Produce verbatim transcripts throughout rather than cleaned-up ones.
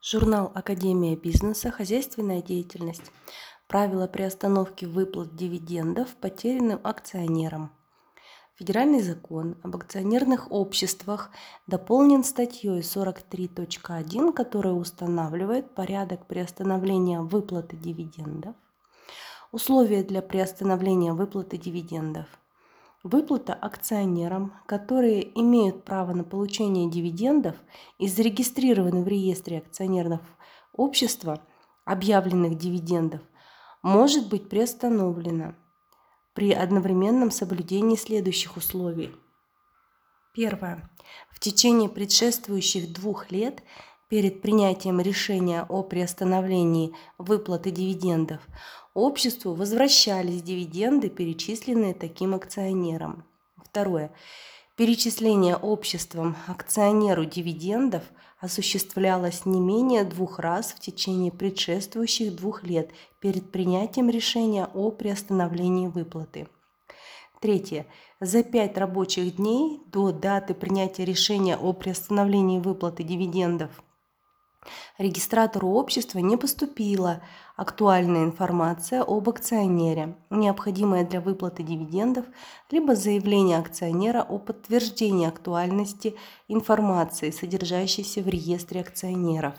Журнал «Академия бизнеса. Хозяйственная деятельность. Правила приостановки выплат дивидендов потерянным акционерам». Федеральный закон об акционерных обществах дополнен статьей сорок три точка один, которая устанавливает порядок приостановления выплаты дивидендов, условия для приостановления выплаты дивидендов. Выплата акционерам, которые имеют право на получение дивидендов и зарегистрированы в реестре акционерных обществ, объявленных дивидендов, может быть приостановлена при одновременном соблюдении следующих условий. Первое. В течение предшествующих двух лет перед принятием решения о приостановлении выплаты дивидендов обществу возвращались дивиденды, перечисленные таким акционерам. Второе. Перечисление обществом акционеру дивидендов осуществлялось не менее двух раз в течение предшествующих двух лет перед принятием решения о приостановлении выплаты. Третье. За пять рабочих дней до даты принятия решения о приостановлении выплаты дивидендов регистратору общества не поступила актуальная информация об акционере, необходимая для выплаты дивидендов, либо заявление акционера о подтверждении актуальности информации, содержащейся в реестре акционеров.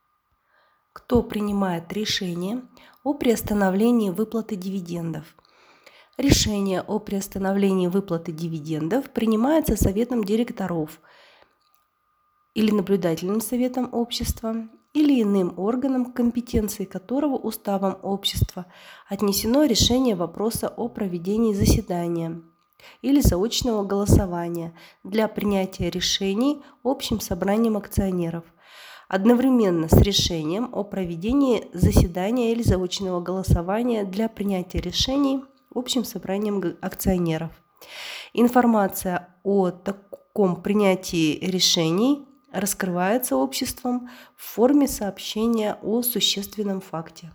Кто принимает решение о приостановлении выплаты дивидендов? Решение о приостановлении выплаты дивидендов принимается Советом директоров или наблюдательным советом общества, или иным органом, к компетенции которого уставом общества отнесено решение вопроса о проведении заседания или заочного голосования для принятия решений общим собранием акционеров, одновременно с решением о проведении заседания или заочного голосования для принятия решений общим собранием акционеров. Информация о таком принятии решений раскрывается обществом в форме сообщения о существенном факте.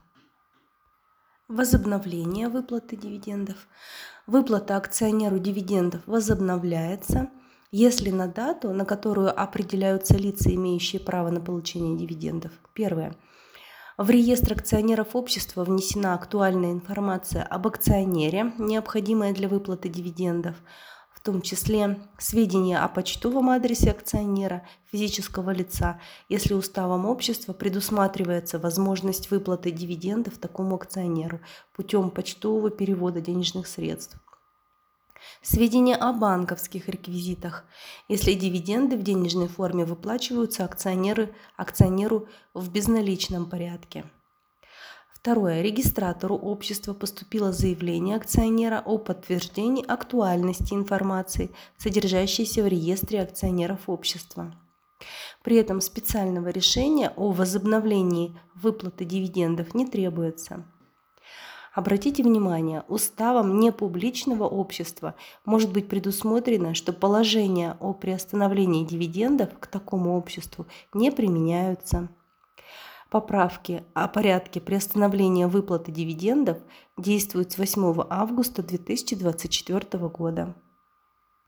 Возобновление выплаты дивидендов. Выплата акционеру дивидендов возобновляется, если на дату, на которую определяются лица, имеющие право на получение дивидендов. Первое. В реестр акционеров общества внесена актуальная информация об акционере, необходимая для выплаты дивидендов, в том числе сведения о почтовом адресе акционера, физического лица, если уставом общества предусматривается возможность выплаты дивидендов такому акционеру путем почтового перевода денежных средств. Сведения о банковских реквизитах, если дивиденды в денежной форме выплачиваются акционеру, акционеру в безналичном порядке. Второе. Регистратору общества поступило заявление акционера о подтверждении актуальности информации, содержащейся в реестре акционеров общества. При этом специального решения о возобновлении выплаты дивидендов не требуется. Обратите внимание, уставом непубличного общества может быть предусмотрено, что положения о приостановлении дивидендов к такому обществу не применяются. Поправки о порядке приостановления выплаты дивидендов действуют с восьмого августа две тысячи двадцать четвёртого года.